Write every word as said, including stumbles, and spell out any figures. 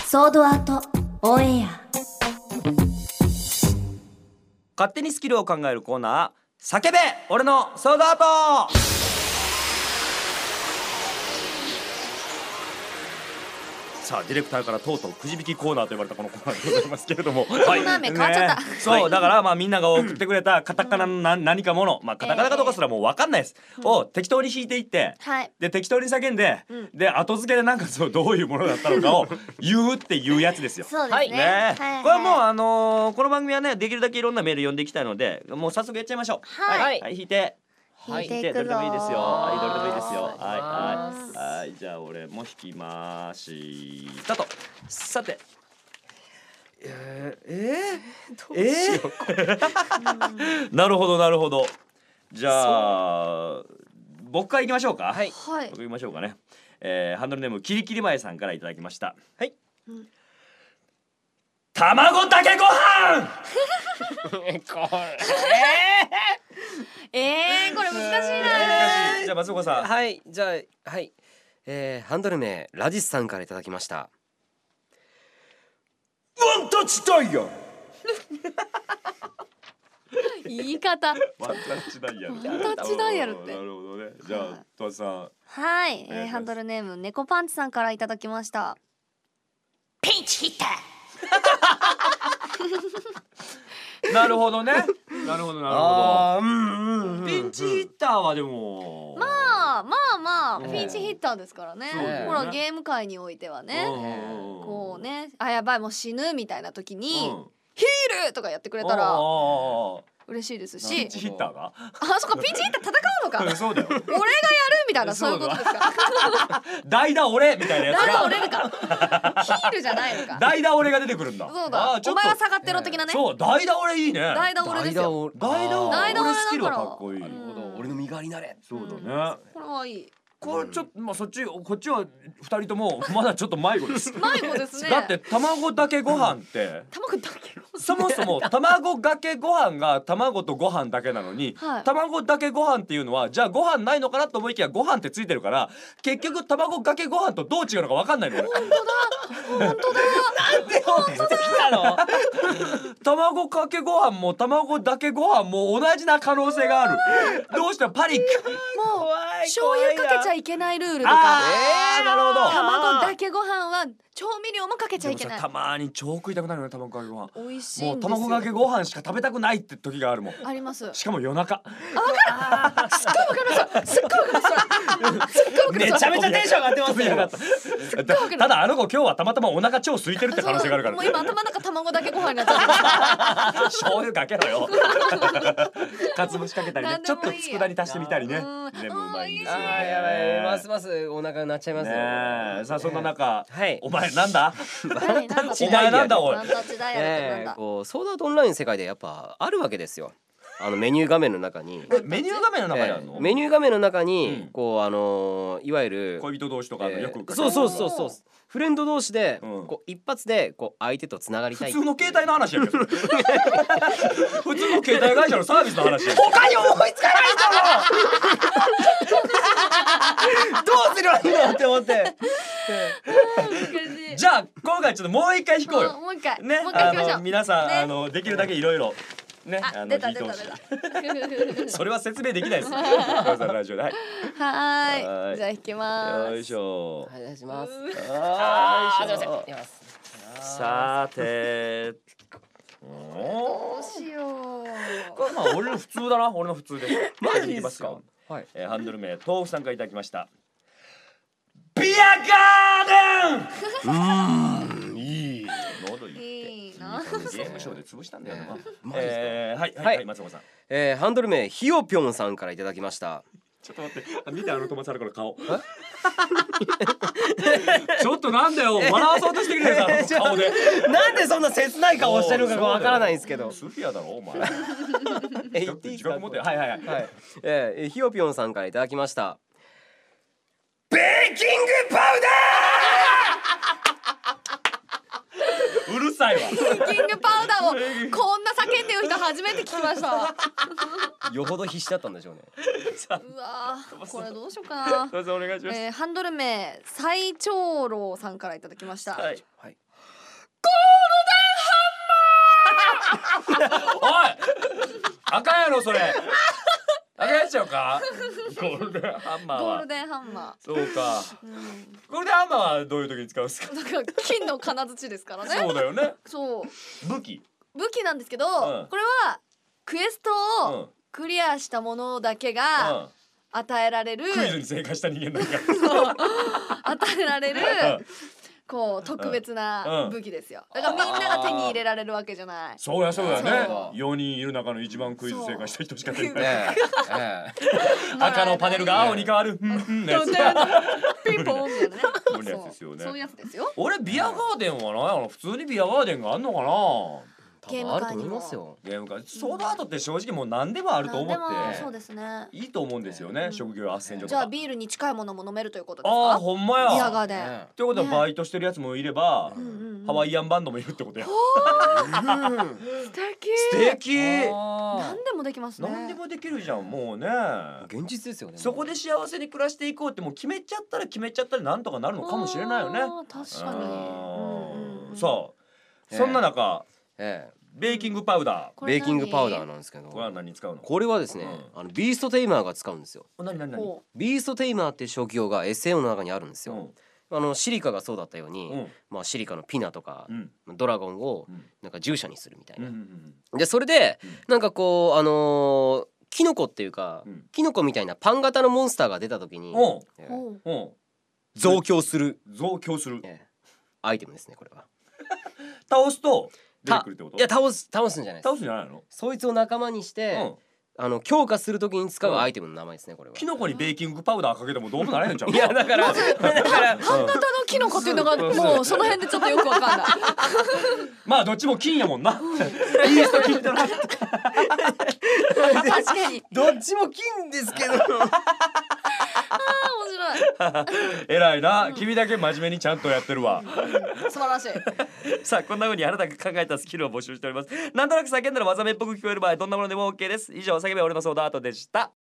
ソードアートオンエア。 勝手にスキルを考えるコーナー、叫べ俺のソードアート。さあディレクターからとうとうくじ引きコーナーと呼ばれたこのコーナーでございますけれども、 コーナー名変わっちゃった、 ね、そうだからまあみんなが送ってくれたカタカナの何何かもの、まあカタカナかどうかすらもう分かんないです、えー、を適当に引いていって、はい、で適当に叫んで、うん、で後付けでなんかそうどういうものだったのかを言うっていうやつですよ。 そうですね。 ね、はい、これはもうあのー、この番組はねできるだけいろんなメール読んでいきたいので、もう早速やっちゃいましょう。はい、はいはい、引いて。 はい、引いてどれでもいいですよ。はい、どれでもいいですよ。はいはいはい、じゃあ俺も引きましたと。さて、えー、えー、どうしようこれ。なるほどなるほど。じゃあ僕から行きましょうか。はい。僕行きましょうかね。えー、ハンドルネームキリキリ前さんからいただきました。はい。うん、卵だけご飯。これ。 えー、これ難しいな。 難しい。じゃあ松岡さん。 はい、じゃあはい、えー、ハンドル名ラジスさんからいただきました。 ワンタッチダイヤ。 言い方。 ワンタッチダイヤル。 ワンタッチダイヤルって。 なるほどね。じゃあトワさん。 はい、えー、ハンドルネーム猫パンチさんからいただきました。ピンチヒッター。 なるほどね。なるほどなるほど。うんうん、ピンチヒッターはでもまあまあまあピンチヒッターですからね。ほらゲーム界においてはね、こうね、あやばいもう死ぬみたいな時にヒールとかやってくれたら嬉しいですし。 ピンチヒッターが？ あ、そっか、ピンチヒッター戦うのか。 そうだよ。俺がやるみたいなそういうことですか。 代打俺みたいなやつが。 代打俺るか。ヒールじゃないのか。 代打俺が出てくるんだ。 そうだ。お前は下がってろ的なね。 そう、代打俺いいね。 代打俺ですよ。 代打俺スキルはかっこいい。 俺の身代わりになれ。 そうだね。 これはいい。 これちょっとまあそっちこっちはふたりともまだちょっと迷子です。 迷子ですね。 だって卵だけご飯って卵だけそもそも卵かけご飯が卵とご飯だけなのに、はい、卵だけご飯っていうのはじゃあご飯ないのかなと思いきやご飯ってついてるから結局卵かけご飯とどう違うのか分かんないのよ。 本当だ本当だ。 なんで持ってきたの？卵かけご飯も卵だけご飯も同じな可能性がある。どうしたパニック。 もう醤油かけちゃいけないルールとか。 あー、なるほど。 卵だけご飯は調味料もかけちゃいけない。 たまに超食いたくなるよね卵かけご飯。 美味しいんですよ。 もう卵かけご飯しか食べたくないって時があるもん。 あります。 しかも夜中。 あ、わかる。すっごいわかる。すっごいわかる。すっごいわかる。 めちゃめちゃテンション上がってますよ。ただあの子今日はたまたまお腹超空いてるって可能性があるから。 もう今頭の中卵だけご飯になっちゃった。醤油かけろよ。かつぶしかけたりね、ちょっと佃煮足してみたりね。全部うまいんですよ。 あーやばい、ますますお腹になっちゃいますよ。 さあそんな中、 はいお前なんだ？ お前なんだおい。 こうソードアートオンライン世界でやっぱあるわけですよ。あのメニュー画面の中にメニュー画面の中にあるの？ メニュー画面の中にこうあのいわゆる恋人同士とかよくそうそうそうそうフレンド同士でこう一発でこう相手とつながりたい。 普通の携帯の話やけど。普通の携帯会社のサービスの話や。 他に思いつかないとどうすればいいのって思って。 じゃあ今回ちょっともう一回弾こうよ。 もう一回ね、あの皆さんあのできるだけいろいろ。ね、 あの出た出た出た。それは説明できないです。ラジオで。はい。 はい。じゃあ弾きます。 よいしょ。 お願いします。 ああ、すみません。 さて。 どうしよう。 これまあ俺の普通だな。俺の普通です。 マジですか。 はい。ハンドル名豆腐さんからいただきました。ビアガーデン。うん、いい。喉いい。ゲームショーで潰したんだよな。えー、はいはいはい松本さん。 えー、ハンドル名ひよぴょんさんからいただきました。 ちょっと待って、見てあの友達の顔。ちょっとなんだよ、笑わそうとしてくれるあの顔で。 なんでそんな切ない顔をしてるのかわからないんですけど。 スフィアだろお前。 え言っていいですか。 はいはいはい。 えー、ひよぴょんさんからいただきました。 ベーキングパウダー。うるさいわ。 ベーキングパウダーをこんな叫んでる人初めて聞きました。 よほど必死だったんでしょうね。 うわー、これどうしようかな。 どうぞお願いします。 えー、ハンドル名最長老さんからいただきました。 はい。 はい。 おいあかんやろそれあかんやっちゃうかゴールデンハンマーはゴールデンハンマそうかー、うん、 ゴールデンハンマーはどういう時に使うんですかだから金の金槌ですからね。 そうだよねそう武器武器なんですけど、 んこれはクエストをうんクリアしたものだけがうん与えられる、 クイズに正解した人間なんかそう与えられるうんこう特別うなん武器ですよ。だからみんなが手に入れられるわけじゃない。 そうやそうやねそうよにんいる中の一番クイズ正解した人しか出ないえええ赤のパネルが青に変わるうんうんのやつピンポンみたいなね。 無理なやつですよねそうそういうやつですよ。 俺ビアガーデンはなんやろ普通にビアガーデンがあんのかな多分あると思いますよ。 ゲームかソードアートって正直もう何でもあると思なんでもってそうですね。 いいと思うんですよね職業斡旋所とかじゃあビールに近いものも飲めるということですああか？ ほんまやビアガーデン。 ねということはねバイトしてるやつもいればうんうんうんハワイアンバンドもいるってことや素敵。 素敵あ何でもできますね。 何でもできるじゃんもうねー現実ですよね。 そこで幸せに暮らしていこうってもう決めちゃったら決めちゃったらなんとかなるのかもしれないよねあー確かに。うんうんうんさあええそんな中えベーキングパウダえ、ベこれ何ーキングパウダーなんですけど、 ーこれは何に使うのこれはですね、 うあのビーストテイマーが使うんですよ。 何何何ほビーストテイマーっていう職業が エスエム の中にあるんですよ。 うんあのシリカがそうだったように、 うんまあシリカのピナとかう、んドラゴンをうんなんか従者にするみたいうんうな。 んでそれでうんなんかこうあのーキノコっていうか、 うんキノコみたいなパン型のモンスターが出た時に、 おうええうほう。 うん増強する、 増強するええアイテムですねこれは。 倒すと出てたくるってこといや倒す倒すんじゃないです。 倒すんじゃないのそいつを仲間にして、 うんあの強化する時に使うアイテムの名前ですねこれは。 キノコにベーキングパウダーかけてもどうもならへんちゃういやだからだからパン型のキノコっていうのがもうその辺でちょっとよくわかんない。 まあどっちも金やもんなイースト金ってな確かに。 どっちも金ですけどあー面白い。 偉いな君だけ真面目にちゃんとやってるわ素晴らしい。 さあこんな風にあなたが考えたスキルを募集しておりますなんとなく叫んだら技名っぽく聞こえる場合どんなものでも OK です以上叫べ俺のソードアートでした